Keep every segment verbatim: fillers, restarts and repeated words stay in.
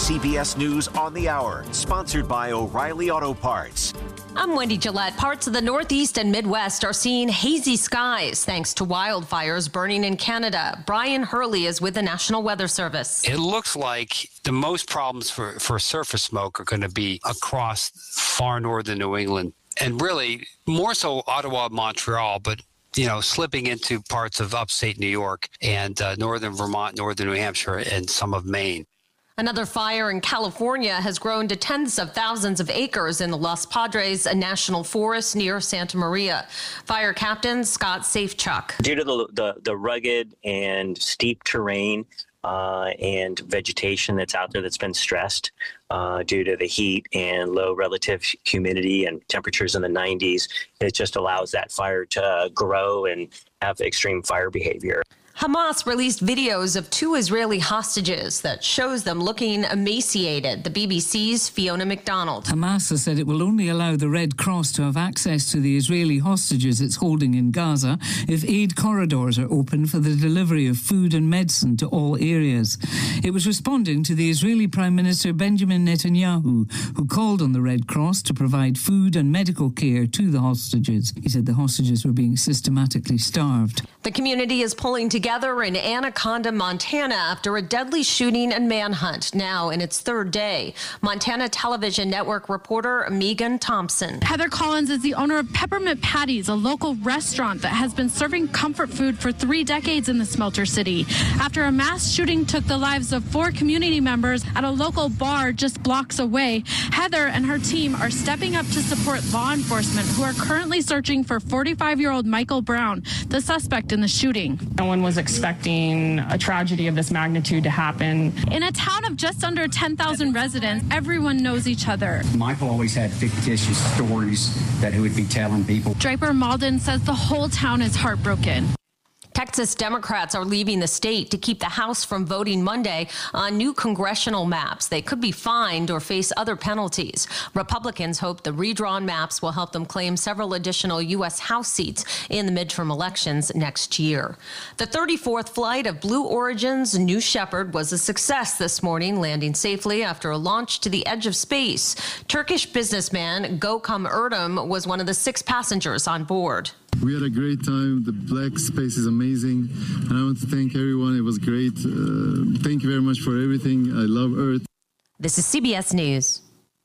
C B S News on the Hour, sponsored by O'Reilly Auto Parts. I'm Wendy Gillette. Parts of the Northeast and Midwest are seeing hazy skies thanks to wildfires burning in Canada. Brian Hurley is with the National Weather Service. It looks like the most problems for, for surface smoke are going to be across far northern New England, and really more so Ottawa, Montreal, but you know, slipping into parts of upstate New York and uh, northern Vermont, northern New Hampshire, and some of Maine. Another fire in California has grown to tens of thousands of acres in the Los Padres National Forest near Santa Maria. Fire Captain Scott Safechuck. Due to the, the, the rugged and steep terrain uh, and vegetation that's out there that's been stressed uh, due to the heat and low relative humidity and temperatures in the nineties, it just allows that fire to uh, grow and have extreme fire behavior. Hamas released videos of two Israeli hostages that shows them looking emaciated. The B B C's Fiona McDonald. Hamas has said it will only allow the Red Cross to have access to the Israeli hostages it's holding in Gaza if aid corridors are open for the delivery of food and medicine to all areas. It was responding to the Israeli Prime Minister Benjamin Netanyahu, who called on the Red Cross to provide food and medical care to the hostages. He said the hostages were being systematically starved. The community is pulling together Together in Anaconda, Montana, after a deadly shooting and manhunt, now in its third day. Montana Television Network reporter Megan Thompson. Heather Collins is the owner of Peppermint Patties, a local restaurant that has been serving comfort food for three decades in the Smelter City. After a mass shooting took the lives of four community members at a local bar just blocks away, Heather and her team are stepping up to support law enforcement, who are currently searching for forty-five-year-old Michael Brown, the suspect in the shooting. No one was expecting a tragedy of this magnitude to happen. In a town of just under ten thousand residents, everyone knows each other. Michael always had fictitious stories that he would be telling people. Draper Malden says the whole town is heartbroken. Texas Democrats are leaving the state to keep the House from voting Monday on new congressional maps. They could be fined or face other penalties. Republicans hope the redrawn maps will help them claim several additional U S House seats in the midterm elections next year. The thirty-fourth flight of Blue Origin's New Shepard was a success this morning, landing safely after a launch to the edge of space. Turkish businessman Gökhan Erdem was one of the six passengers on board. We had a great time. The black space is amazing. And I want to thank everyone. It was great. Uh, thank you very much for everything. I love Earth. This is C B S News.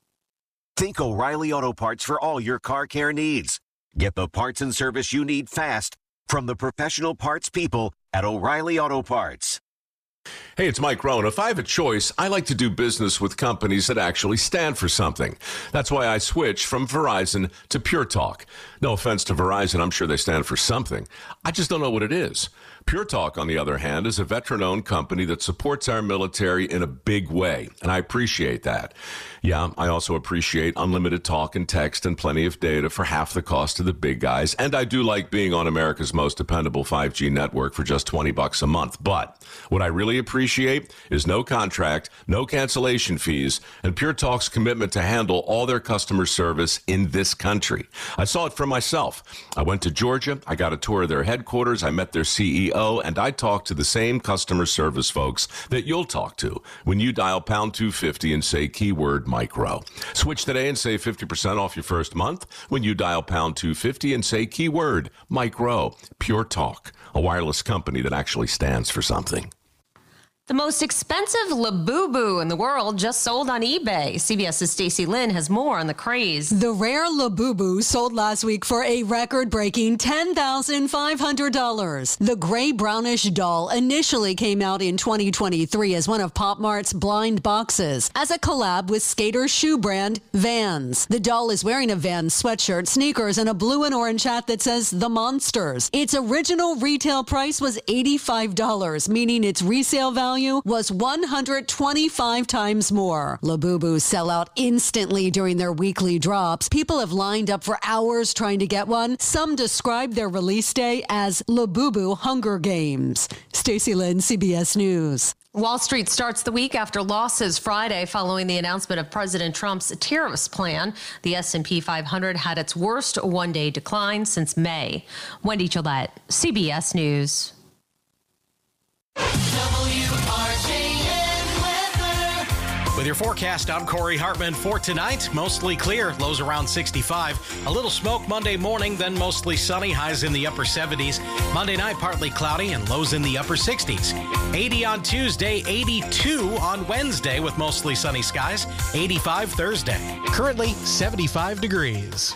Think O'Reilly Auto Parts for all your car care needs. Get the parts and service you need fast from the professional parts people at O'Reilly Auto Parts. Hey, it's Mike Rohn. If I have a choice, I like to do business with companies that actually stand for something. That's why I switched from Verizon to Pure Talk. No offense to Verizon, I'm sure they stand for something. I just don't know what it is. Pure Talk, on the other hand, is a veteran-owned company that supports our military in a big way, and I appreciate that. Yeah, I also appreciate unlimited talk and text and plenty of data for half the cost of the big guys, and I do like being on America's most dependable five G network for just twenty bucks a month. But what I really appreciate is no contract, no cancellation fees, and Pure Talk's commitment to handle all their customer service in this country. I saw it for myself. I went to Georgia, I got a tour of their headquarters, I met their C E O, and I talked to the same customer service folks that you'll talk to when you dial pound two fifty and say keyword micro. Switch today and save fifty percent off your first month when you dial pound two fifty and say keyword micro. Pure Talk, a wireless company that actually stands for something. The most expensive Labubu in the world just sold on eBay. CBS's Stacey Lynn has more on the craze. The rare Labubu sold last week for a record-breaking ten thousand five hundred dollars. The gray-brownish doll initially came out in twenty twenty-three as one of Pop Mart's blind boxes as a collab with skater shoe brand Vans. The doll is wearing a Vans sweatshirt, sneakers, and a blue and orange hat that says The Monsters. Its original retail price was eighty-five dollars, meaning its resale value was one hundred twenty-five times more. Labubu sell out instantly during their weekly drops. People have lined up for hours trying to get one. Some describe their release day as Labubu Hunger Games. Stacey Lynn, C B S News. Wall Street starts the week after losses Friday following the announcement of President Trump's tariffs plan. The S and P five hundred had its worst one-day decline since May. Wendy Gillette, C B S News. With your forecast, I'm Corey Hartman. For tonight, mostly clear, lows around sixty-five. A little smoke Monday morning, then mostly sunny, highs in the upper seventies. Monday night, partly cloudy and lows in the upper sixties. eighty on Tuesday, eighty-two on Wednesday with mostly sunny skies, eighty-five Thursday. Currently seventy-five degrees.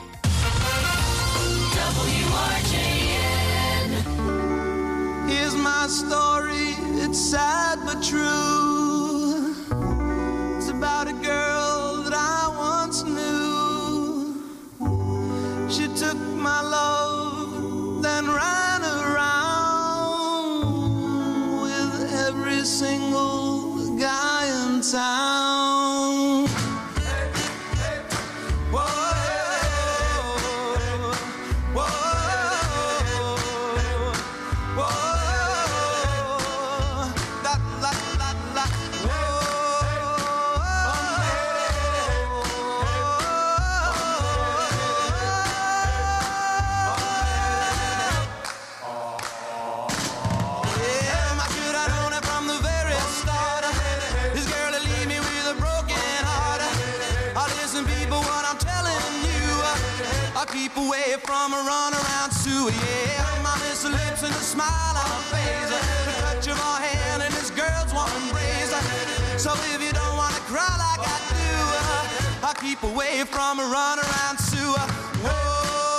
W R J N. Here's my story, it's sad but true. It's about a girl that I once knew. She took my love, then ran around with every single guy in town. Hey, hey, whoa. Keep away from a runaround Sue, yeah. My miss her lips and a smile on her face, the touch of her hand and this girl's warm embrace. So if you don't want to cry like I do, I'll keep away from a runaround Sue. Whoa.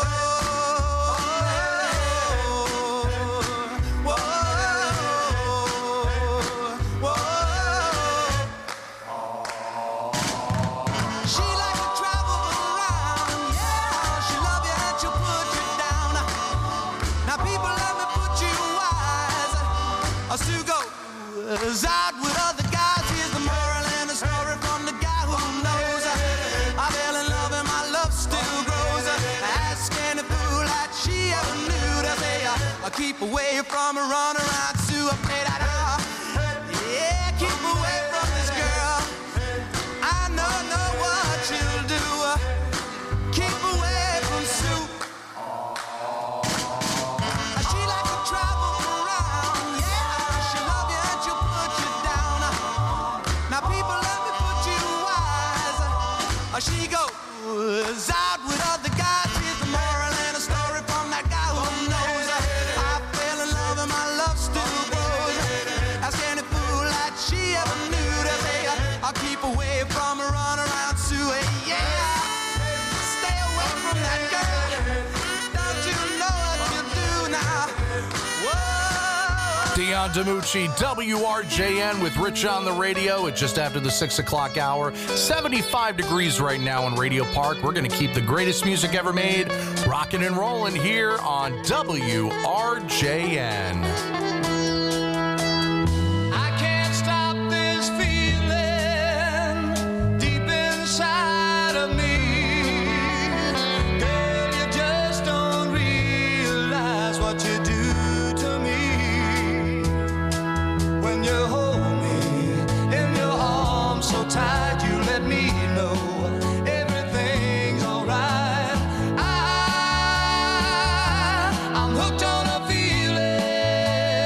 Sue goes out with other guys. Here's the moral and the story from the guy who knows. I fell in love and my love still grows. Ask any fool that she ever knew to say, I keep away from a runaround Sue. I play that out. Yeah, keep away from this girl. I know, know what she'll do. Keep away from Sue. She like to travel around, yeah. She goes out with other guys. Here's the moral and a story from that guy who knows. I fell in love and my love still grows. Ask any fool that she ever knew to say, I'll keep away from a runaround Sue. Yeah, stay away from that girl. Don't you know what you do now? Whoa. Dion DiMucci, W R J N with Rich on the radio at just after the six o'clock hour. seventy-five degrees right now in Radio Park. We're going to keep the greatest music ever made rocking and rolling here on W R J N. I can't stop this feeling deep inside of me. Girl, you just don't realize what you do to me. When you hold me in your arms so tight, you let me know everything's alright. I, I'm hooked on a feeling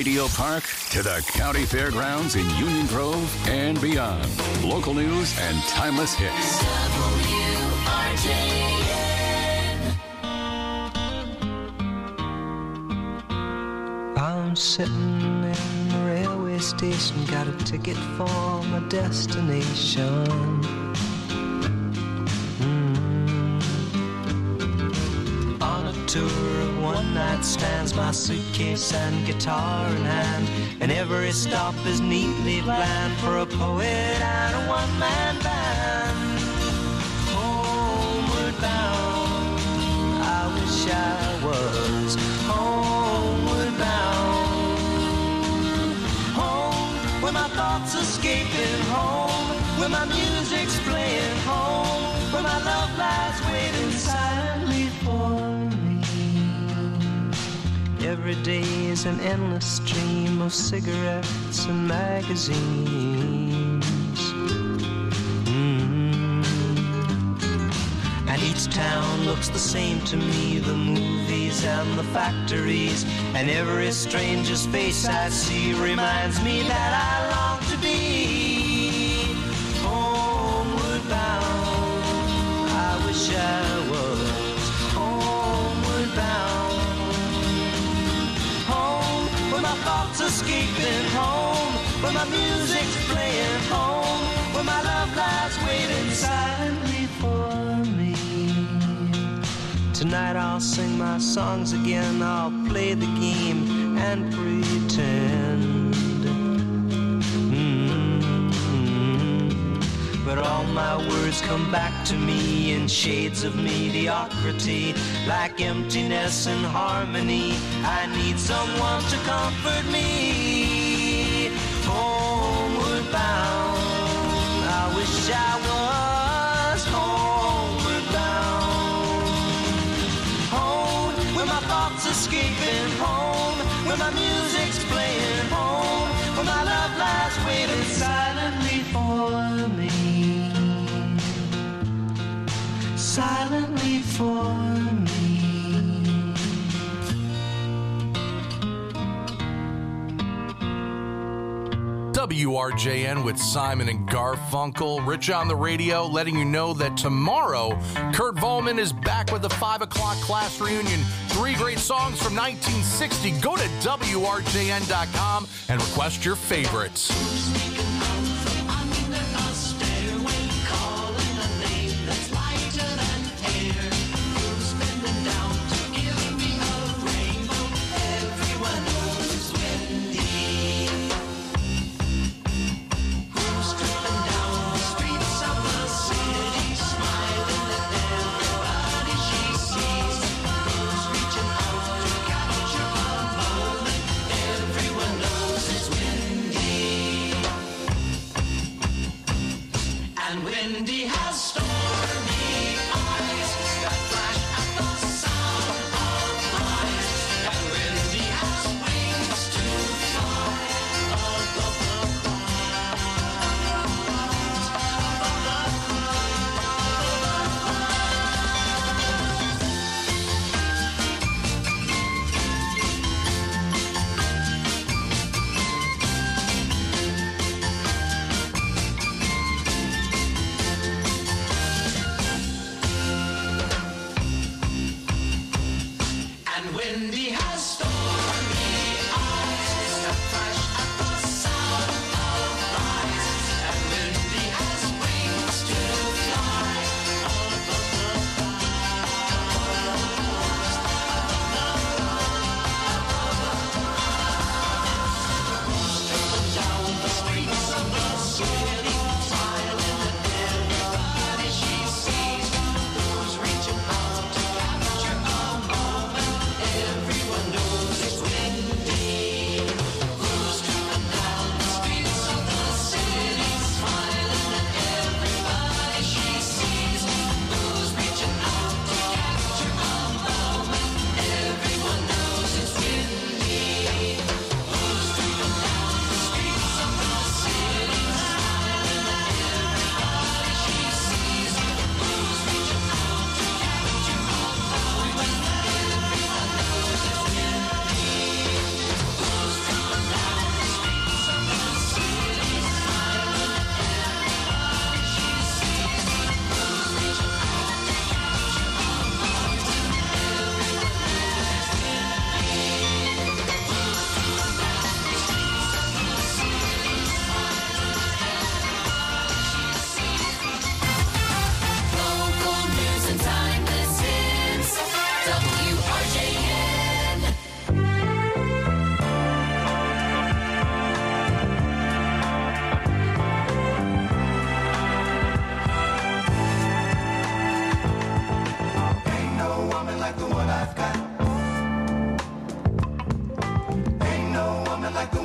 Radio Park to the county fairgrounds in Union Grove and beyond. Local news and timeless hits. W R J N. I'm sitting in the railway station, got a ticket for my destination. Mm. On a tour of one night stands, my suitcase and guitar in hand, and every stop is neatly planned for a poet and a one-man band. Homeward bound, I wish I was homeward bound. Home, where my thoughts escaping, home, where my music's playing, home, where my love lies waiting silently for me. Every day is an endless stream of cigarettes and magazines. Mm. And each town looks the same to me, the movies and the factories, and every stranger's face I see reminds me that I long to be homeward bound. I wish I was homeward bound. Home, where my thoughts escaping, home, where my music's playing, home, where my love lies waiting silently for me. Tonight I'll sing my songs again, I'll play the game and pretend. Mm-hmm. But all my words come back to me in shades of mediocrity, like emptiness and harmony. I need someone to comfort me. Homeward bound, I wish I was homeward bound. Home, where my thoughts escaping, home, where my music's playing, home, where my love lies waiting silently for me. Silently for me. W R J N with Simon and Garfunkel. Rich on the radio, letting you know that tomorrow, Kurt Volman is back with the five o'clock class reunion. Three great songs from nineteen sixty. Go to W R J N dot com and request your favorites.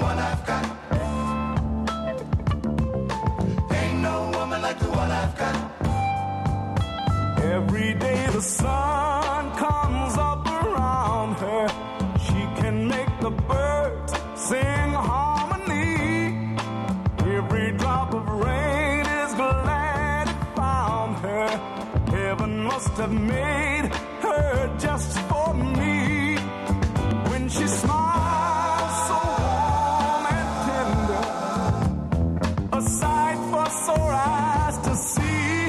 one I've got. Ain't no woman like the one I've got. Every day the sun comes up around her. She can make the birds sing harmony. Every drop of rain is glad it found her. Heaven must have made her just for me. When she smiles so warm and tender, a sight for sore eyes to see.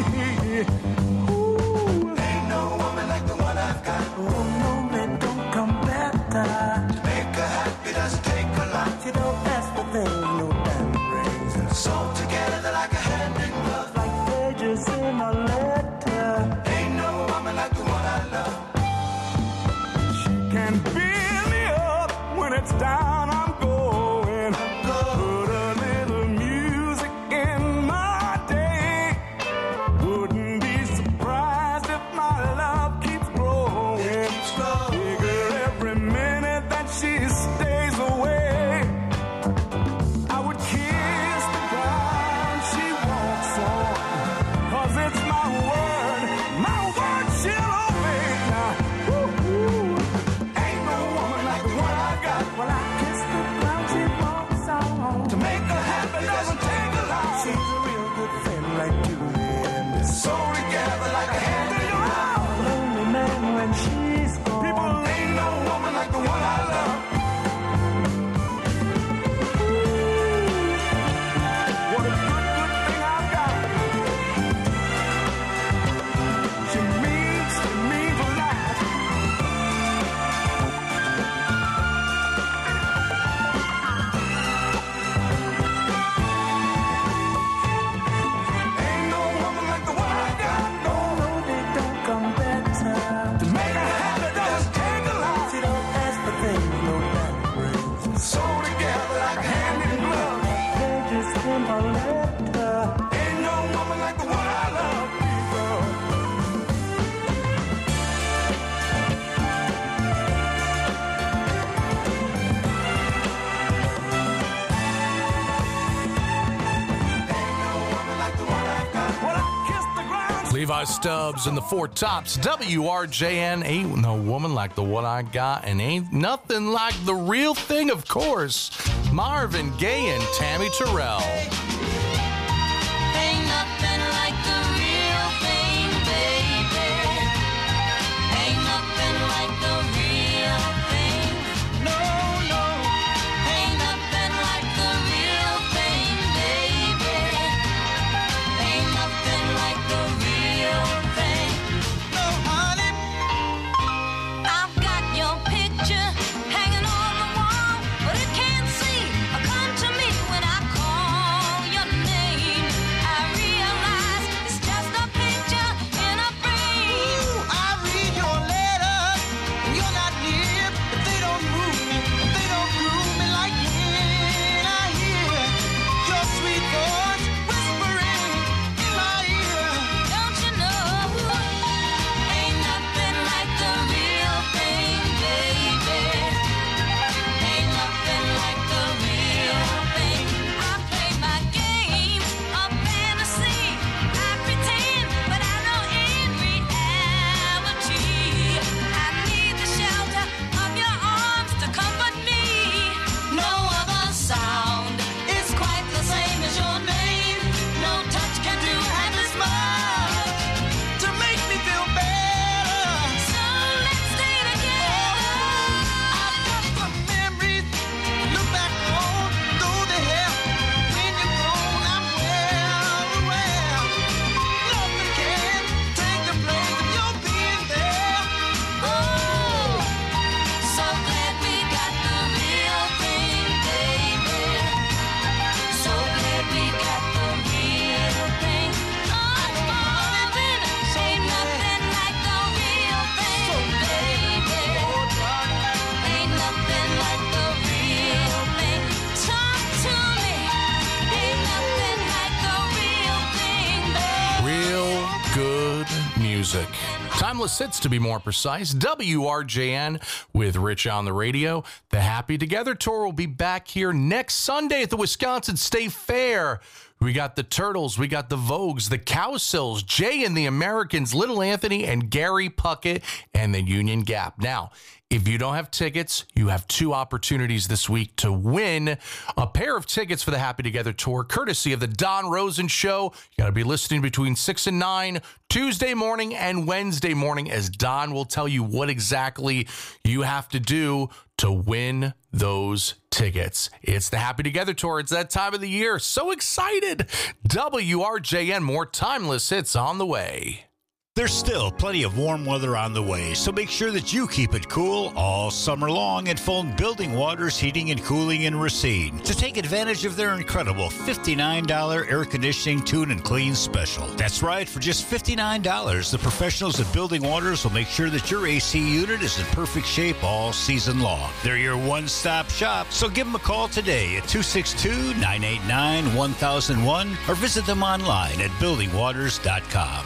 So together like a hand in glove, like pages in a letter. Ain't no woman like the one I love. She can build me up when it's down. I'm going. Put a little music in my day. Wouldn't be surprised if my love keeps growing. It keeps growing. Bigger every minute that she stays away. Levi Stubbs and the Four Tops. W R J N. Ain't no woman like the one I got, and ain't nothing like the real thing, of course. Marvin Gaye and Tammy Terrell. Ain't nothing like the real thing, baby. Ain't nothing like the real thing. No, no. Ain't nothing like the real thing, baby. Ain't nothing like the real thing. No, honey. I've got your picture hanging on the wall, but it can't see or come to me when I call your name. I realize it's just a picture in a frame. Ooh, I read your letters when you're not near, but they don't move me, they don't groove me like when I hear your sweet voice whispering in my ear. Don't you know? Ain't nothing like the real thing, baby. Ain't nothing like the real thing. I play my game of fantasy. I pretend, but I know in reality I need the shelter of your arms to comfort me. No other sound is quite the same as your name. No touch can do half as much To make me feel better, so let's stay together. I've got some memories to look back on, though they have when you're grown. I'm well aware nothing can take the place of your being there. Oh, so glad we got the real thing, baby. So glad we got the real thing. Oh, Marvin, ain't nothing like the real thing, baby. Ain't nothing like the real thing. Talk to me. Ain't nothing like the real thing, baby. Real good music. Timeless Hits, to be more precise. W R J N with Rich on the radio. The Happy Together Tour will be back here next Sunday at the Wisconsin State Fair. We got the Turtles, we got the Vogues, the Cowsills, Jay and the Americans, Little Anthony, and Gary Puckett, and the Union Gap. Now, if you don't have tickets, you have two opportunities this week to win a pair of tickets for the Happy Together Tour, courtesy of the Don Rosen Show. You got to be listening between six and nine, Tuesday morning and Wednesday morning, as Don will tell you what exactly you have to do to win those tickets. It's the Happy Together Tour. It's that time of the year. So excited. W R J N, more Timeless Hits on the way. There's still plenty of warm weather on the way, so make sure that you keep it cool all summer long and phone Building Waters Heating and Cooling in Racine to take advantage of their incredible fifty-nine dollars air conditioning tune and clean special. That's right, for just fifty-nine dollars, the professionals at Building Waters will make sure that your A C unit is in perfect shape all season long. They're your one-stop shop, so give them a call today at two six two, nine eight nine, one thousand one or visit them online at building waters dot com.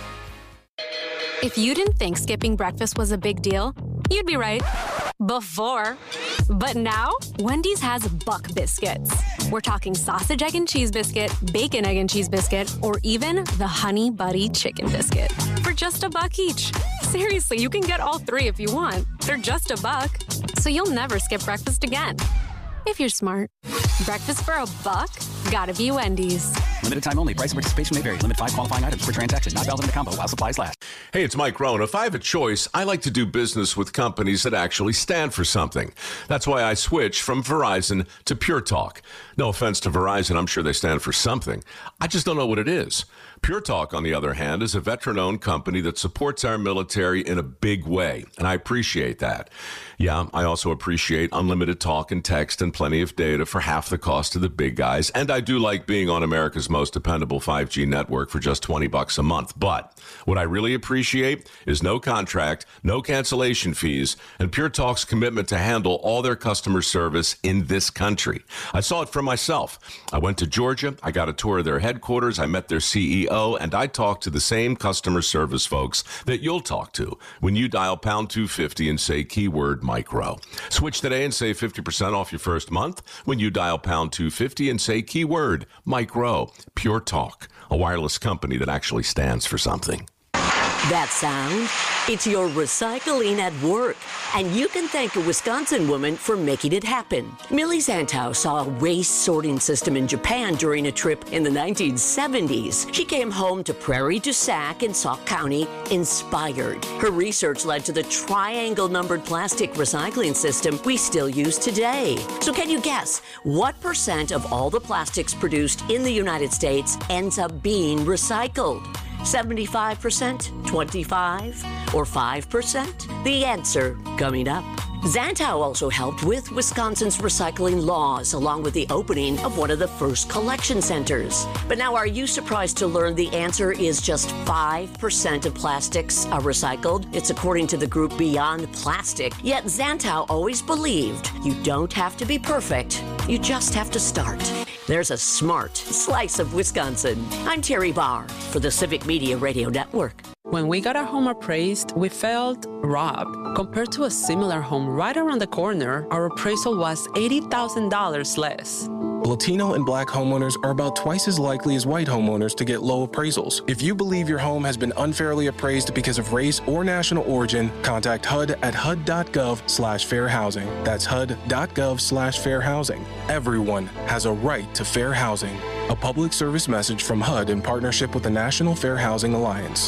If you didn't think skipping breakfast was a big deal, you'd be right. Before. But now, Wendy's has Buck Biscuits. We're talking sausage, egg, and cheese biscuit, bacon, egg, and cheese biscuit, or even the Honey Buddy Chicken Biscuit. For just a buck each. Seriously, you can get all three if you want. They're just a buck. So you'll never skip breakfast again. If you're smart. Breakfast for a buck? Gotta be Wendy's. Limited time only. Price and participation may vary. Limit five qualifying items per transaction. Not valid in the combo while supplies last. Hey, it's Mike Rohn. If I have a choice, I like to do business with companies that actually stand for something. That's why I switched from Verizon to Pure Talk. No offense to Verizon, I'm sure they stand for something. I just don't know what it is. Pure Talk, on the other hand, is a veteran-owned company that supports our military in a big way, and I appreciate that. Yeah, I also appreciate unlimited talk and text and plenty of data for half the cost of the big guys, and I do like being on America's most dependable five G network for just twenty bucks a month. But what I really appreciate is no contract, no cancellation fees, and Pure Talk's commitment to handle all their customer service in this country. I saw it for myself. I went to Georgia, I got a tour of their headquarters, I met their C E O, and I talked to the same customer service folks that you'll talk to when you dial pound two fifty and say keyword micro. Switch today and save fifty percent off your first month when you dial pound two fifty and say keyword micro. Pure Talk, a wireless company that actually stands for something. That sound? It's your recycling at work. And you can thank a Wisconsin woman for making it happen. Millie Zantow saw a waste sorting system in Japan during a trip in the nineteen seventies. She came home to Prairie du Sac in Sauk County inspired. Her research led to the triangle numbered plastic recycling system we still use today. So can you guess what percent of all the plastics produced in the United States ends up being recycled? seventy-five percent, twenty-five, or five percent? The answer coming up. Zantow also helped with Wisconsin's recycling laws, along with the opening of one of the first collection centers. But now, are you surprised to learn the answer is just five percent of plastics are recycled? It's according to the group Beyond Plastic. Yet Zantow always believed you don't have to be perfect, you just have to start. There's a smart slice of Wisconsin. I'm Terry Barr for the Civic Media Radio Network. When we got our home appraised, we felt robbed. Compared to a similar home right around the corner, our appraisal was eighty thousand dollars less. Latino and Black homeowners are about twice as likely as white homeowners to get low appraisals. If you believe your home has been unfairly appraised because of race or national origin, contact H U D at H U D dot gov slash fair housing. That's H U D dot gov slash fair housing. Everyone has a right to fair housing. A public service message from H U D in partnership with the National Fair Housing Alliance.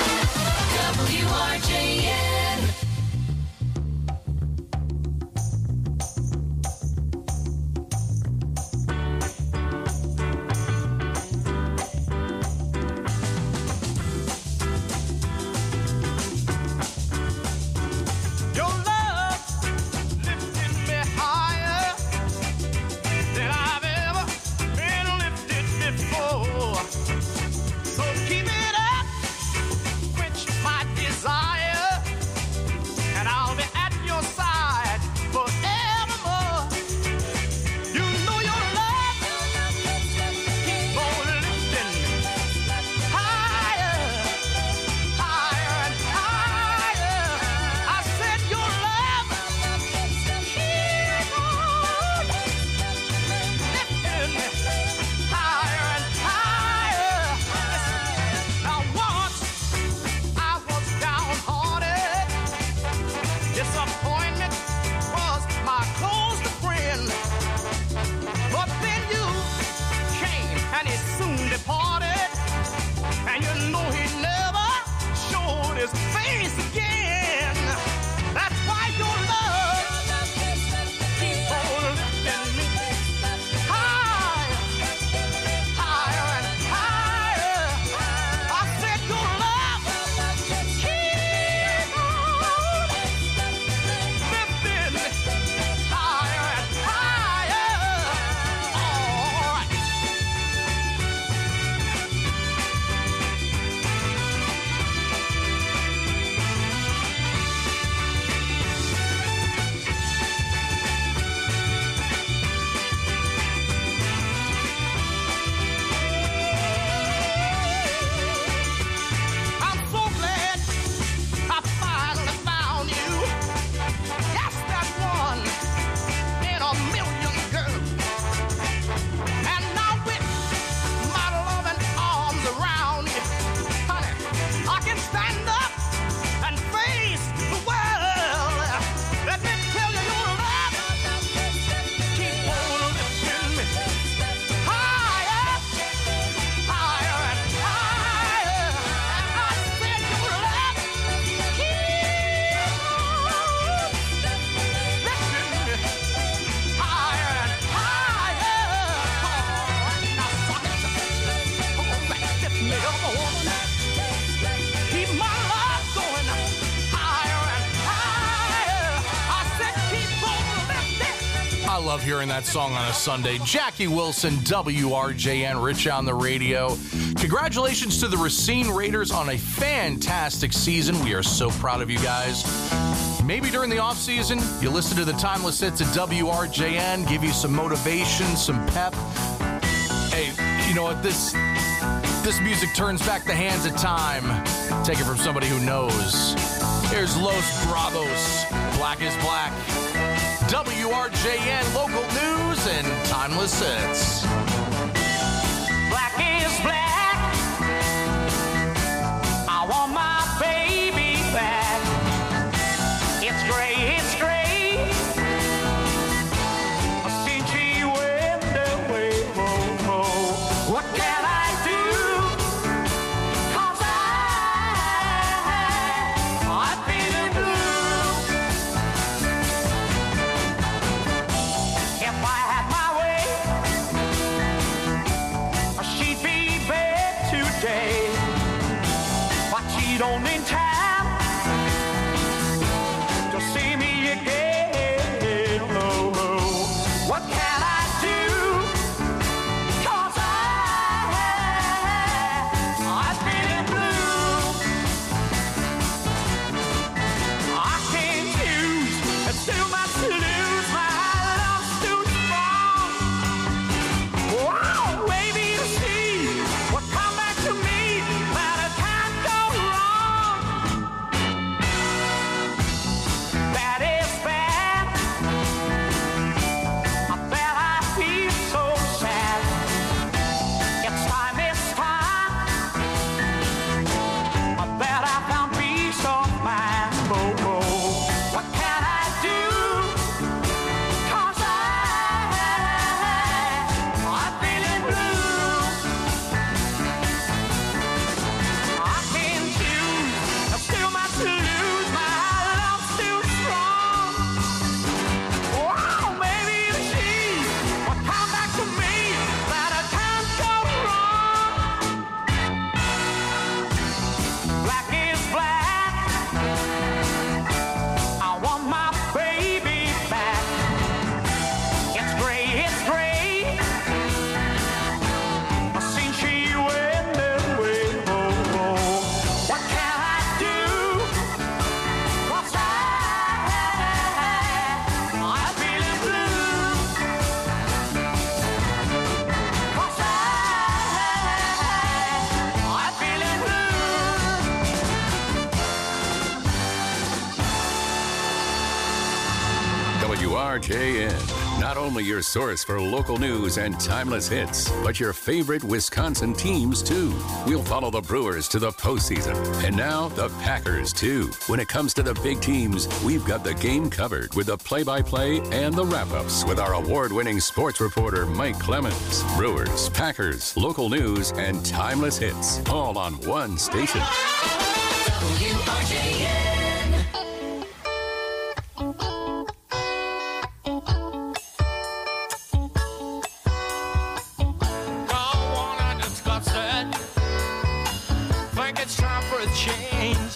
W R J N. So keep it up, quench my desire. love hearing that song on a Sunday. Jackie Wilson, W R J N, Rich on the radio. Congratulations to the Racine Raiders on a fantastic season. We are so proud of you guys. Maybe during the offseason, you listen to the Timeless Hits at W R J N, give you some motivation, some pep. Hey, you know what? This, this music turns back the hands of time. Take it from somebody who knows. Here's Los Bravos, Black is Black. W R J N, local news and Timeless Hits. Black is black. I want my baby back. It's gray, it's gray. Since she went away, oh, oh. What can I do? 'Cause I, I'm feeling blue. If I had my way, she'd be back today. But she don't in time to see me again. Oh, oh. What can I do? 'Cause I, I'm feeling blue. I can't choose, it's too much to lose. My love's too strong. Wow, baby, to see what come back to me, but I can't go wrong. That is bad. I bet I feel so sad. It's time, it's time. I bet I found peace of mind. Oh, oh. What can I do? 'Cause I, I'm feeling blue. I can't choose, there's too much to lose. My love's too strong. Wow, maybe to see what come back to me, that I can't go wrong. Black is black. I want my baby back. It's gray, it's gray. Since she went away, oh, oh. What can I do? 'Cause I, I'm feeling blue. 'Cause I, I'm feeling blue. W R J N, not only your source for local news and timeless hits, but your favorite Wisconsin teams, too. We'll follow the Brewers to the postseason, and now the Packers, too. When it comes to the big teams, we've got the game covered with the play-by-play and the wrap-ups with our award-winning sports reporter, Mike Clemens. Brewers, Packers, local news, and timeless hits, all on one station. W R J N. Don't wanna discuss it. Think it's time for a change.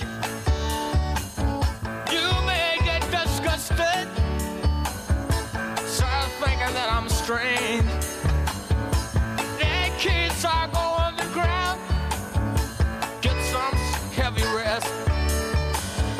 You may get disgusted. Start thinking that I'm strange. Dead kids are going to ground. Get some heavy rest.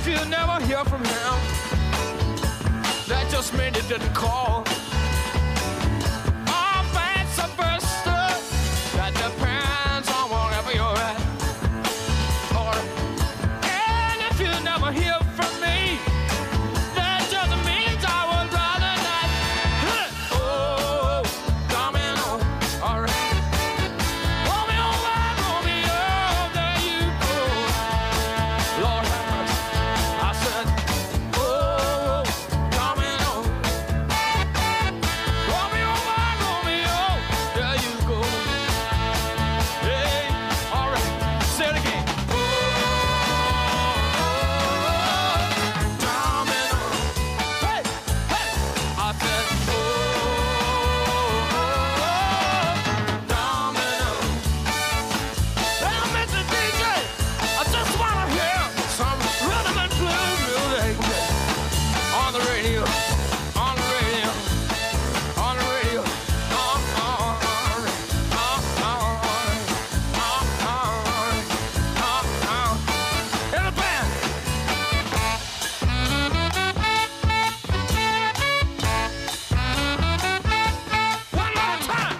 if you never hear from him, that just means he didn't call. Or vice versa, that depends on wherever you're at. Or, and if you never hear from me, that just means I would rather not. Huh. Oh, coming on, all right. Romeo, Romeo, there you go. Lord have mercy. I said, oh, coming on. Romeo, Romeo, there you go. Hey, all right. Say it again. Oh, coming on. Hey, hey. I said, oh, coming on. Hey, Mister D J, I just want to hear some rhythm and blues music on the radio, on the radio, on the radio. Oh, oh, oh, oh, oh, oh, oh, oh. In the band. One more time.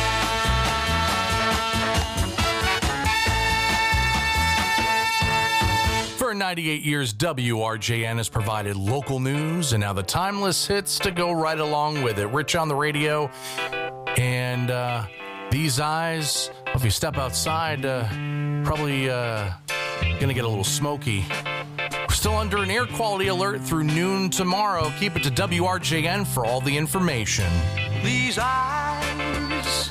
For ninety-eight years, W R J N has provided local news and now the timeless hits to go right along with it. Rich on the radio. And uh, these eyes, if you step outside, uh, probably uh, going to get a little smoky. We're still under an air quality alert through noon tomorrow. Keep it to W R J N for all the information. These eyes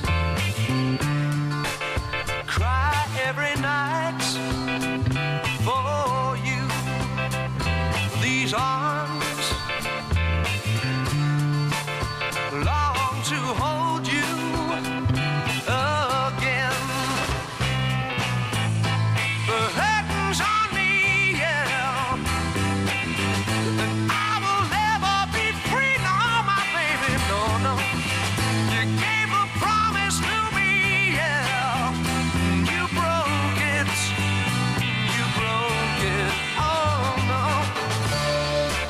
cry every night for you. These arms long to hold you again. The curtains on me, yeah. And I will never be free, no, my baby, no, no. You gave a promise to me, yeah. You broke it, you broke it, oh no.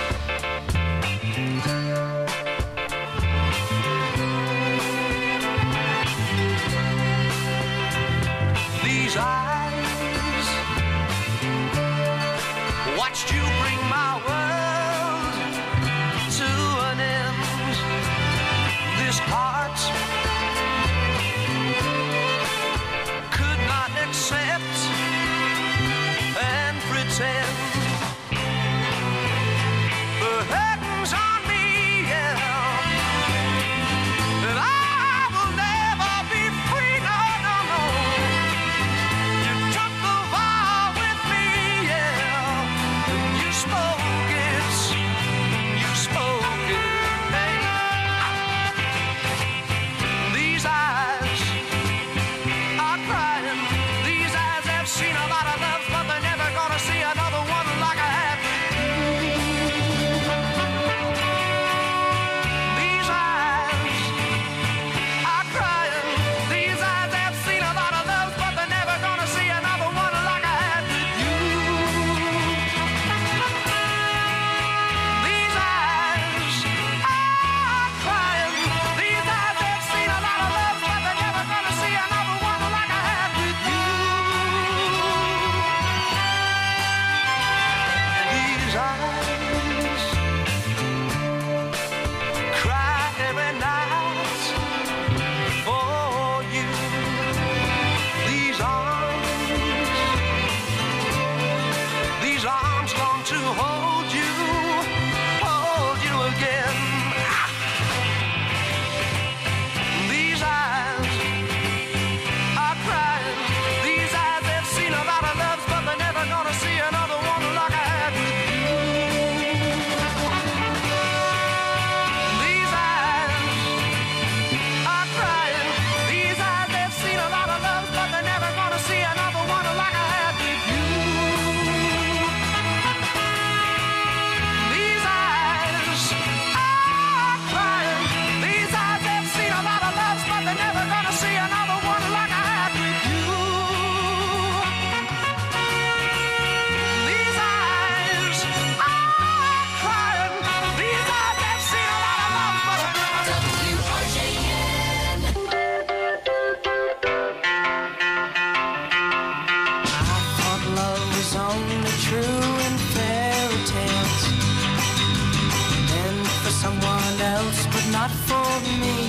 not for me.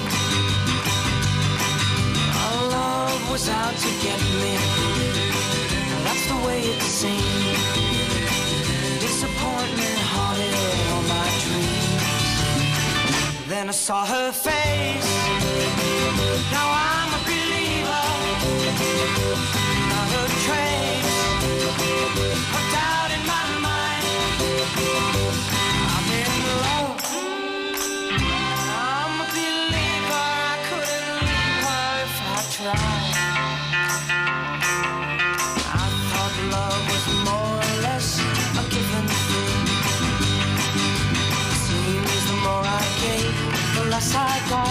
Our love was out to get me. That's the way it seemed. Disappointment haunted all my dreams. Then I saw her face. Now I'm a believer. Not a trace of doubt in my mind. I'm in love. I'm a believer. I couldn't leave her if I tried. I thought love was more or less a given thing. Seems the more I gave, the less I got.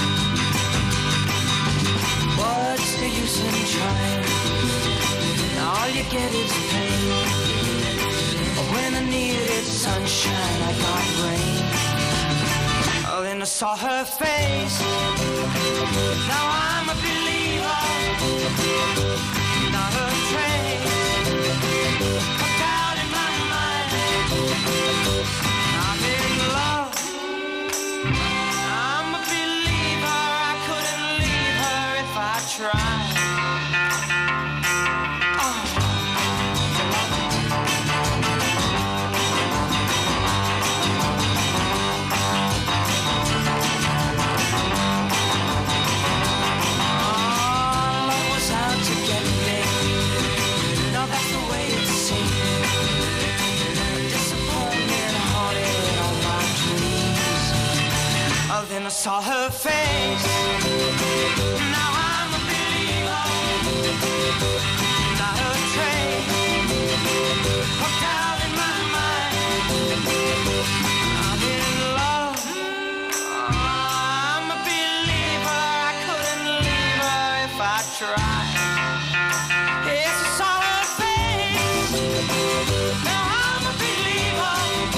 What's the use in trying? All you get is pain. When I needed sunshine, I got rain. Oh, then I saw her face. Now I'm a believer. Not a trace of doubt in my mind. I'm in love. I'm a believer. I couldn't leave her if I tried. Then I saw her face. Now I'm a believer. Not a trace of doubt in my mind. I'm in love. I'm a believer. I couldn't leave her if I tried. Yes, I saw her face. Now I'm a believer.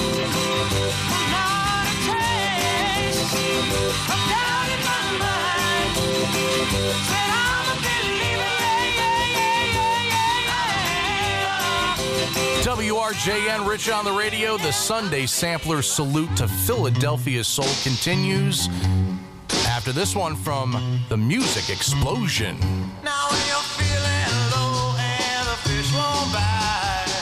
Not a trace of doubt in my mind. Said I'm a believer, yeah, yeah, yeah, yeah, W R J N, Rich on the Radio. The Sunday Sampler salute to Philadelphia Soul continues after this one from the Music Explosion. Now when you're feeling low and the fish won't bite,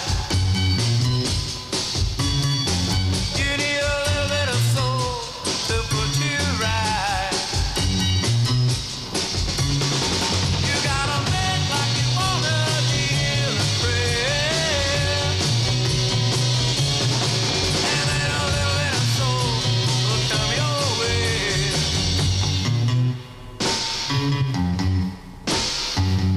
you need a little bit of soul to put you right. You gotta make like you wanna deal and pray, and then a little bit of soul will come your way.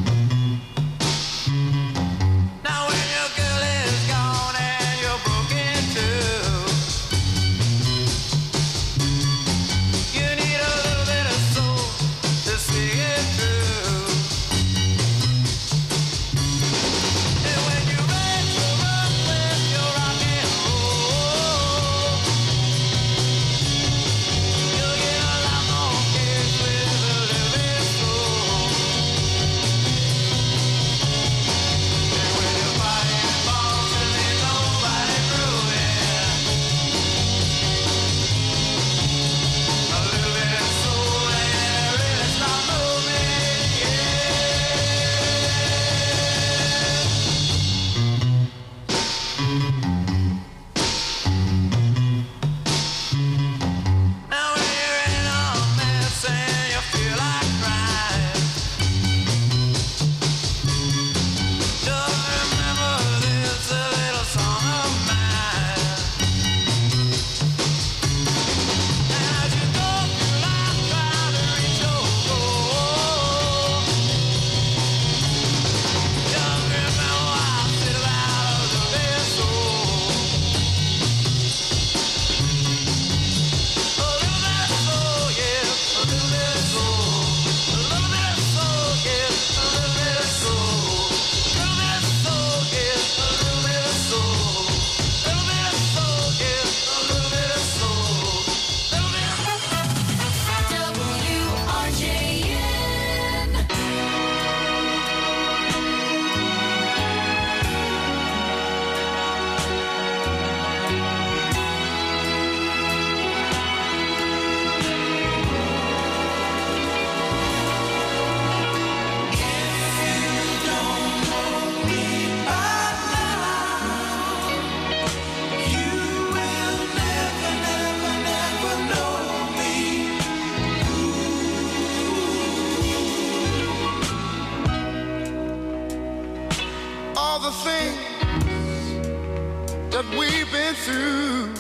through.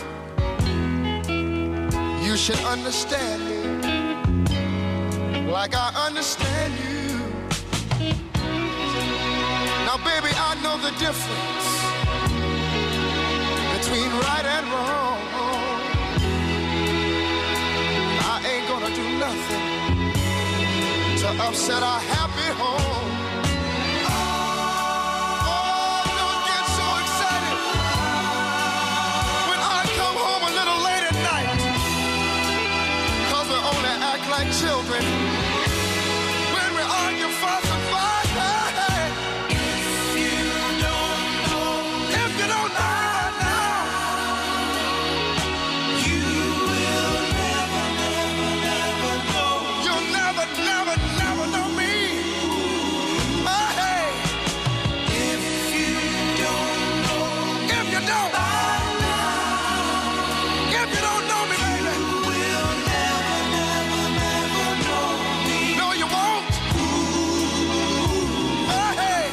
You should understand me like I understand you. Now, baby, I know the difference between right and wrong. I ain't gonna do nothing to upset our happy home. Oh, don't get so excited when I come home a little late at night, 'cause we only act like children when we argue, fuss, and fight. If you don't know, if you don't know right now, you will never, never, never know. You'll never, never, never know me. Oh, hey. If you don't know, if you don't, if you don't know me, baby, you will never, never, never know me. No, you won't. Oh, hey.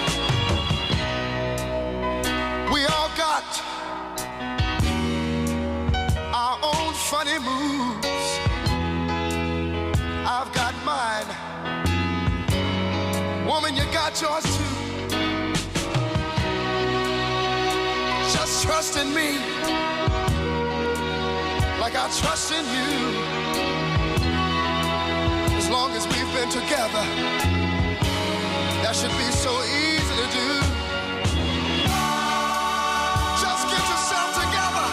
We all got our own funny moves. I've got mine. Woman, you got yours too. Just trust in me like I trust in you. As long as we've been together, that should be so easy to do. Just get yourself together,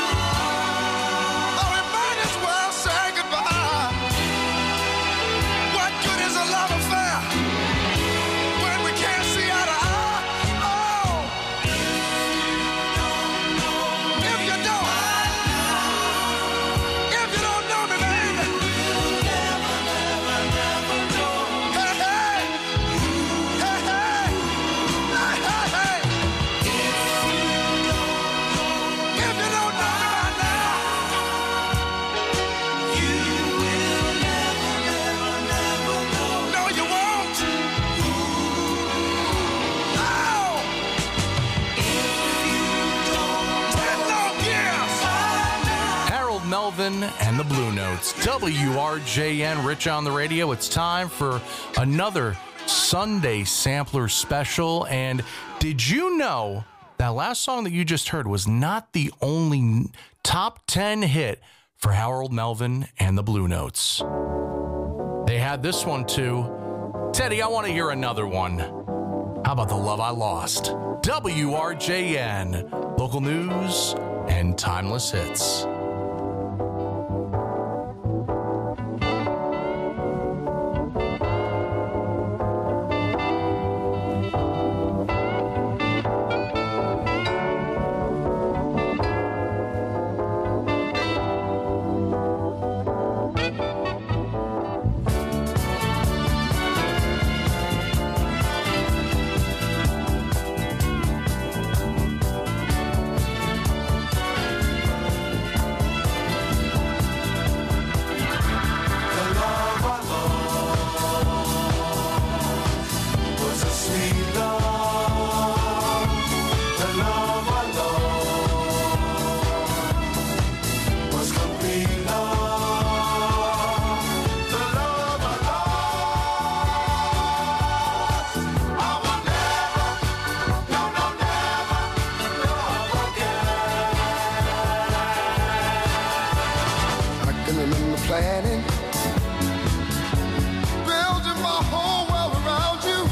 or we might as well say goodbye. What good is a love affair when we can't see eye to eye? Oh, if you don't, if you don't know me, baby, you'll never, never, never know. Hey, hey, hey, hey, hey, hey, hey. If you don't know me by now, you will never, never, never know. No, you won't. No. Ten long years. Harold Melvin and the Blue Notes. W R J N, Rich on the Radio. It's time for another Sunday Sampler special. And did you know that last song that you just heard was not the only top ten hit for Harold Melvin and the Blue Notes? They had this one too. Teddy, I want to hear another one. How about The Love I Lost? W R J N, local news and timeless hits. Planning, building my whole world around you.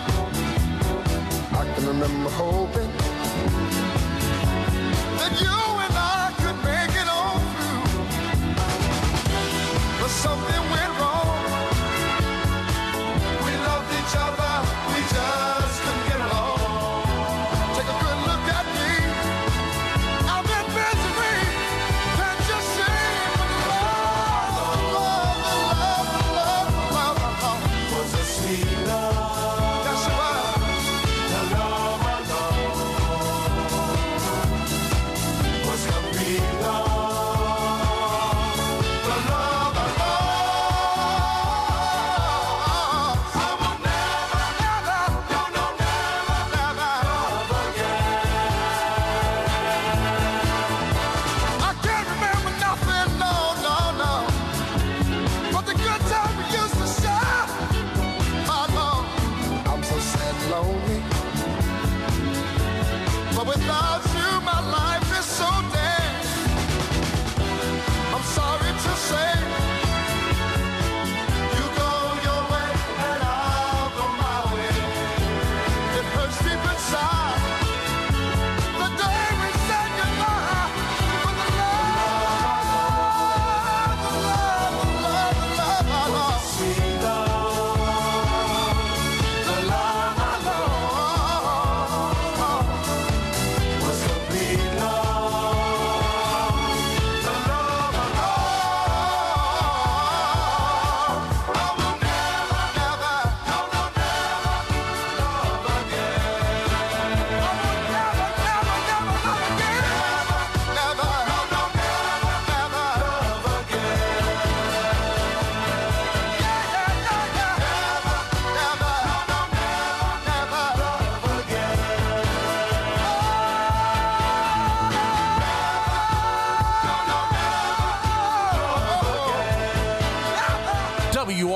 I can remember hoping that you and I could make it on through, but something went wrong. We loved each other, we just couldn't get along. Take a good look at me, I'm in misery. Can't you see?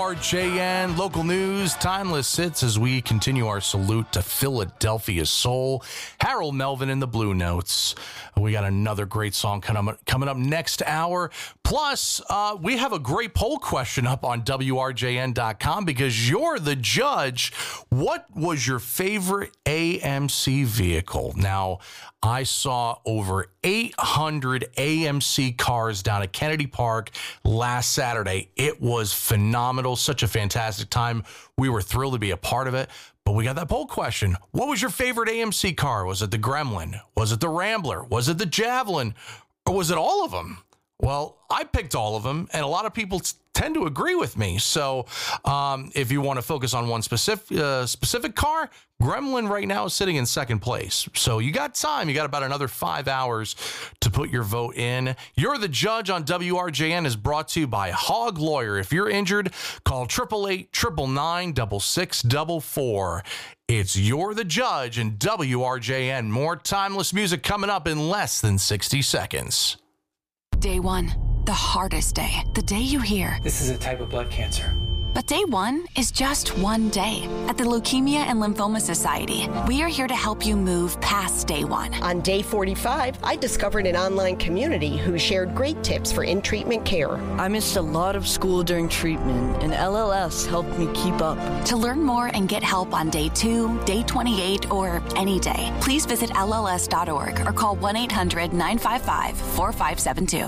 R J N, local news, timeless hits as we continue our salute to Philadelphia's soul. Harold Melvin and the Blue Notes. We got another great song coming up, coming up next hour. Plus, uh, we have a great poll question up on W R J N dot com because you're the judge. What was your favorite A M C vehicle? Now, I saw over eight hundred A M C cars down at Kennedy Park last Saturday. It was phenomenal. Such a fantastic time. We were thrilled to be a part of it. But we got that poll question. What was your favorite A M C car? Was it the Gremlin? Was it the Rambler? Was it the Javelin? Or was it all of them? Well, I picked all of them, and a lot of people t- tend to agree with me. So um, if you want to focus on one specific uh, specific car, Gremlin right now is sitting in second place. So you got time. You got about another five hours to put your vote in. You're the Judge on W R J N is brought to you by Hog Lawyer. If you're injured, call eight eight eight, nine nine nine, six six four four. It's You're the Judge and W R J N. More timeless music coming up in less than sixty seconds. Day one, the hardest day. The day you hear, this is a type of blood cancer. But day one is just one day. At the Leukemia and Lymphoma Society, we are here to help you move past day one. On day forty-five, I discovered an online community who shared great tips for in-treatment care. I missed a lot of school during treatment, and L L S helped me keep up. To learn more and get help on day two, day twenty-eight, or any day, please visit L L S dot org or call one eight hundred, nine five five, four five seven two.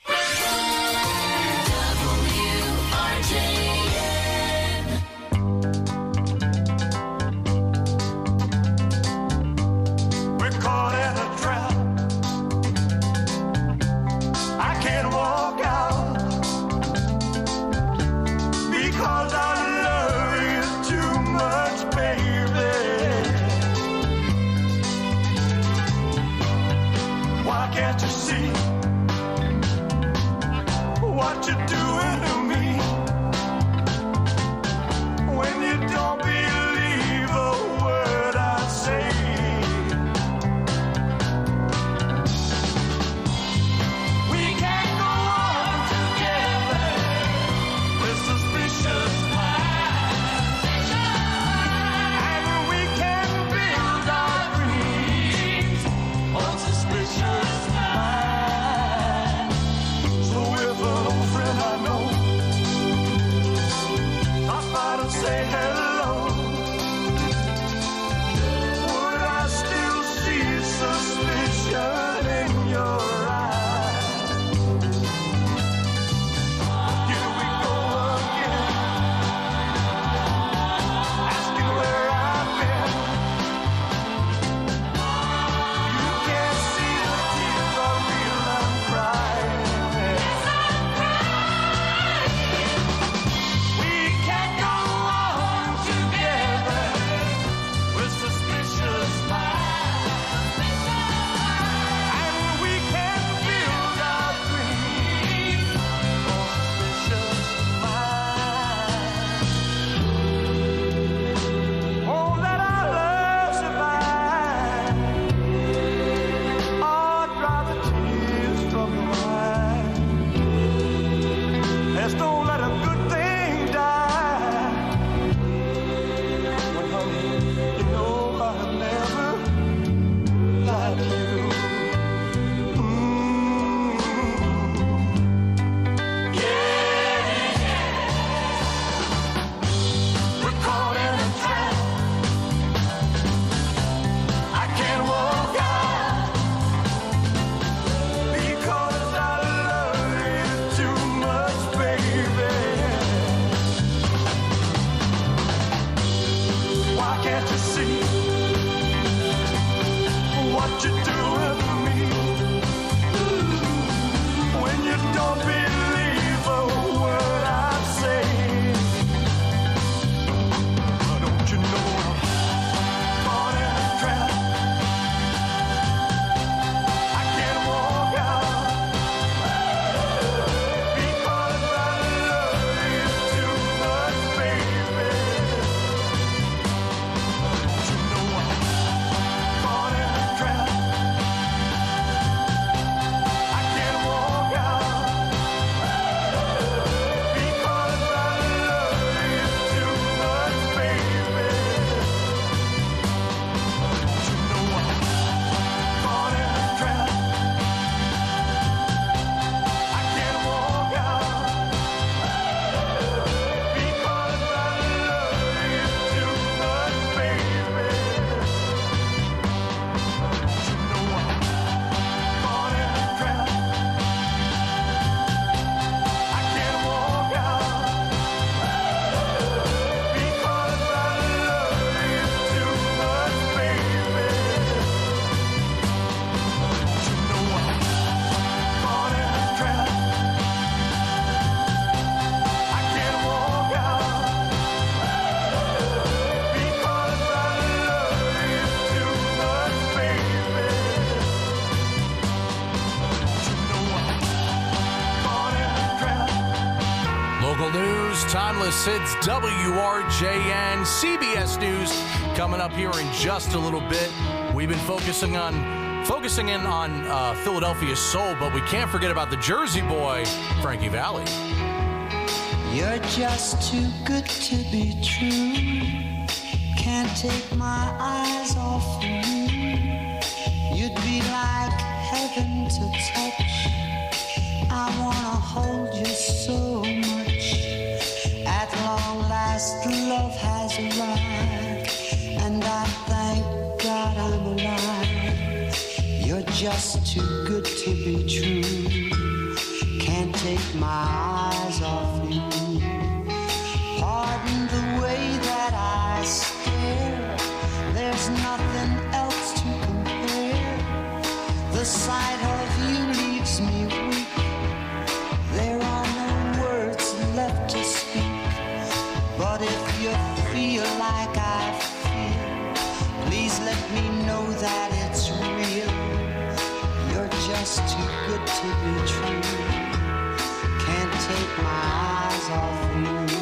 Caught in a trap. I can't walk out because I love you too much, baby. Why can't you see what you're doing to me when you don't believe a word I say? I Timeless Hits, W R J N, C B S News. Coming up here in just a little bit. We've been focusing on focusing in on uh, Philadelphia's soul, but we can't forget about the Jersey boy, Frankie Valli. You're just too good to be true. Can't take my eyes off of you. You'd be like heaven to touch. I wanna hold you so much. At long last, love has arrived, and I thank God I'm alive. You're just too good to be true. Can't take my eyes off you. Pardon the way that I stare. There's nothing else to compare. The sight of you leaves me weak. There are no words left to speak. But if you feel like I feel, please let me know that it's real. You're just too good to be true. Can't take my eyes off you.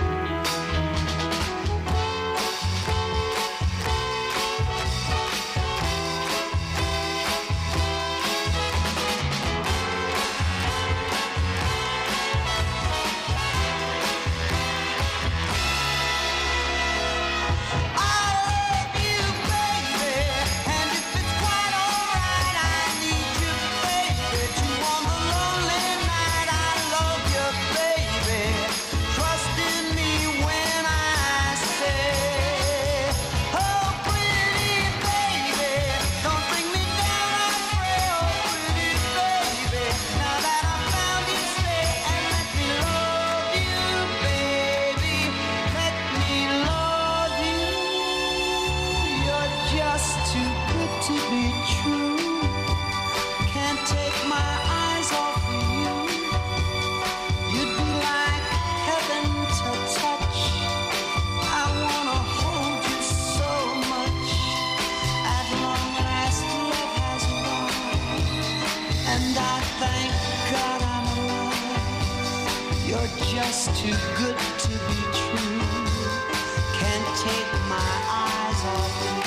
Just too good to be true. Can't take my eyes off you.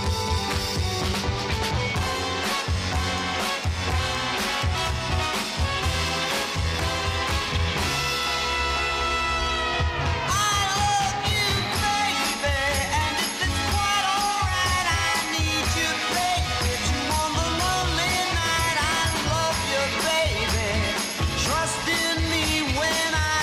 I love you, baby, and if it's quite alright, I need you, baby. To on the lonely night, I love you, baby. Trust in me when I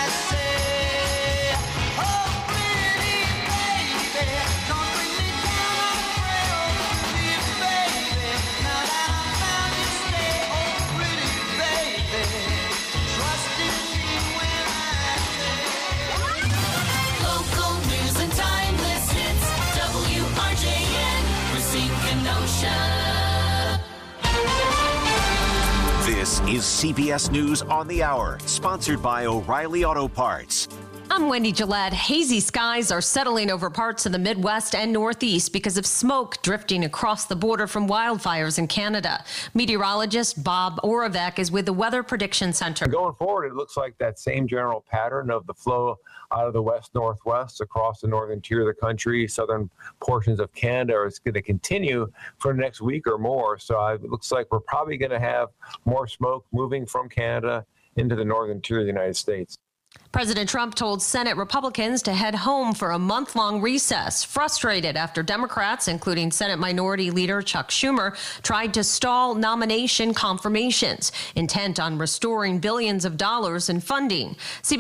This is C B S News on the Hour, sponsored by O'Reilly Auto Parts. I'm Wendy Gillette. Hazy skies are settling over parts of the Midwest and Northeast because of smoke drifting across the border from wildfires in Canada. Meteorologist Bob Oravec is with the Weather Prediction Center. Going forward, it looks like that same general pattern of the flow out of the west-northwest across the northern tier of the country, southern portions of Canada is going to continue for the next week or more. So uh, it looks like we're probably going to have more smoke moving from Canada into the northern tier of the United States. President Trump told Senate Republicans to head home for a month-long recess, frustrated after Democrats, including Senate Minority Leader Chuck Schumer, tried to stall nomination confirmations, intent on restoring billions of dollars in funding. C B S